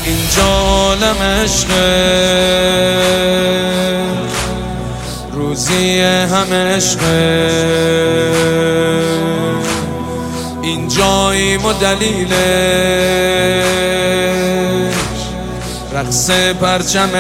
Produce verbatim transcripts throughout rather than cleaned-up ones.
اینجا عالم عشقه، روزی همه عشقه، این جاییم و دلیلش رقص پرچم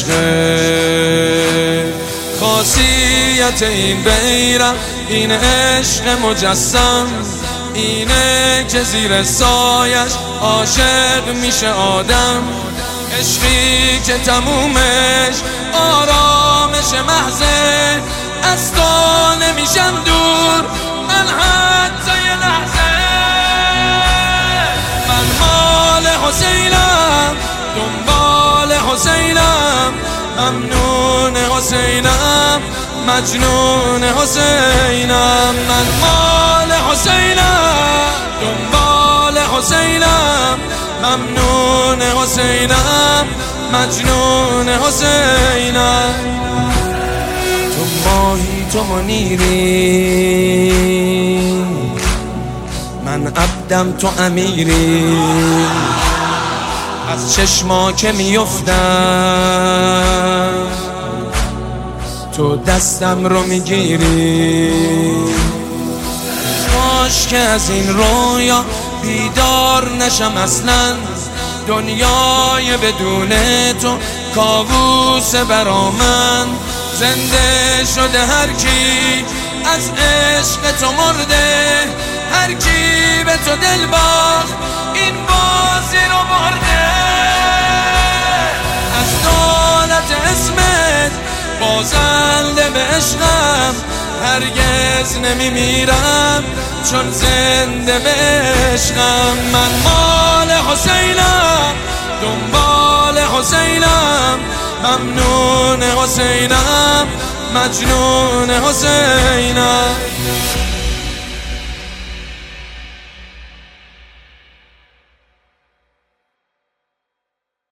عشقه. خاصیت این بیرق این عشق مجسم، اینه که زیر سایش عاشق میشه آدم. عشقی که تمومش آرامش محضه، از تو نمیشم دور من حتی یه لحظه. من مال حسینم، دنبال حسینم، ممنون حسینم، مجنون حسینم. من مال حسینم، دنبال حسینم، ممنون حسینم، مجنون حسینم. تو ماهی تو منیری، من عبدم تو امیری. از چشما که میفتم تو دستم رو میگیری. کاش که از این رویا بیدار نشم اصلا، دنیای بدون تو کابوس برا من. زنده شده هر کی از عشق تو مرده، هر کی به تو دل باخت این بازی رو برده. از دولت اسمت بازنده به عشقم، هرگز نمیمیرم چون زنده به عشقم. من مال حسینم، دنبال حسینم، ممنون حسینم، مجنون حسینم.